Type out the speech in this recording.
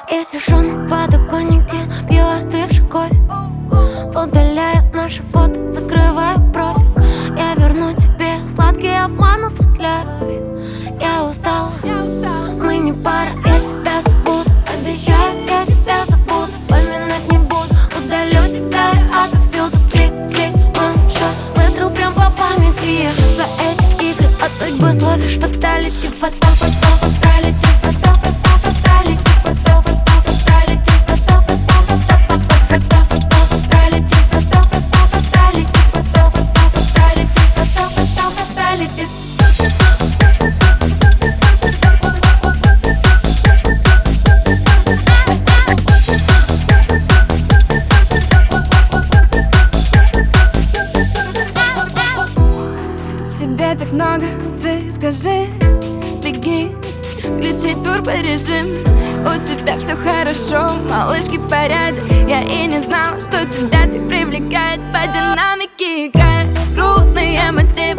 Я сижу на подоконнике, пью остывший кофе, удаляю наши фото, закрываю профиль. Я верну тебе сладкий обман из футляра. Я устала, мы не пара. Я тебя забуду, обещаю, я тебя забуду. Вспоминать не буду, удалю тебя отовсюду. Клик-клик, ваншот, выстрел прям по памяти. Я за эти игры от судьбы словишь фаталити. Фаталити, фаталити, фаталити, фаталити. Тебе так много, ты скажи, беги, включи турборежим. У тебя все хорошо, малышки в порядке. Я и не знала, что тебя так привлекает. По динамике играет грустные мотивы.